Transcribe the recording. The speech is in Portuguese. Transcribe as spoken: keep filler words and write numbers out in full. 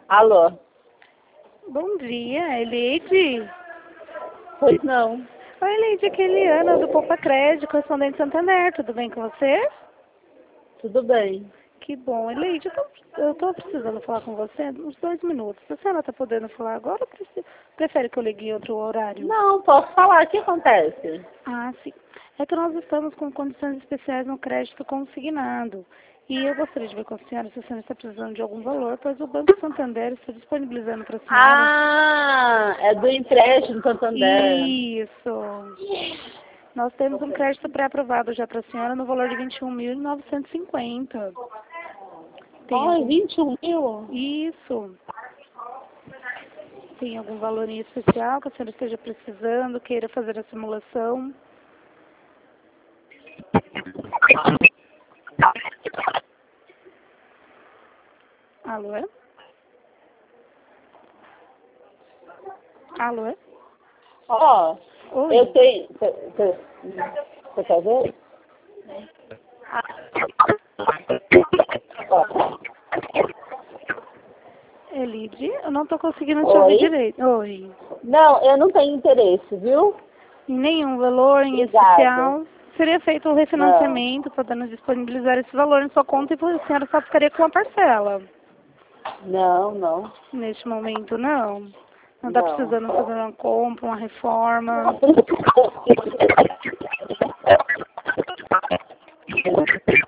Alô? Bom dia, Eleide? Pois não. Oi, Eleide, aqui é Eliana do Poupa Crédito, correspondente Santander. Tudo bem com você? Tudo bem. Que bom. Eleide, eu tô, eu tô precisando falar com você uns dois minutos. A senhora tá podendo falar agora ou prefere, prefere que eu ligue em outro horário? Não, posso falar. O que acontece? Ah, sim. É que nós estamos com condições especiais no crédito consignado. E eu gostaria de ver com a senhora se a senhora está precisando de algum valor, pois o Banco Santander está disponibilizando para a senhora. Ah, é do empréstimo Santander. Isso. Nós temos um crédito pré-aprovado já para a senhora no valor de vinte e um mil novecentos e cinquenta. Tem Ai, algum... vinte e um mil? Isso. Tem algum valor em especial que a senhora esteja precisando, queira fazer a simulação? Alô? Alô? Ó, Oi. eu tenho... Você você quer ver? Ó. Elide, eu não estou conseguindo te Oi? ouvir direito. Oi. Não, eu não tenho interesse, viu? Em nenhum valor em Obrigada. especial. Seria feito um refinanciamento, podendo disponibilizar esse valor em sua conta e a senhora só ficaria com uma parcela. Não, não. Neste momento, não. Não está Não. precisando fazer uma compra, uma reforma. Não.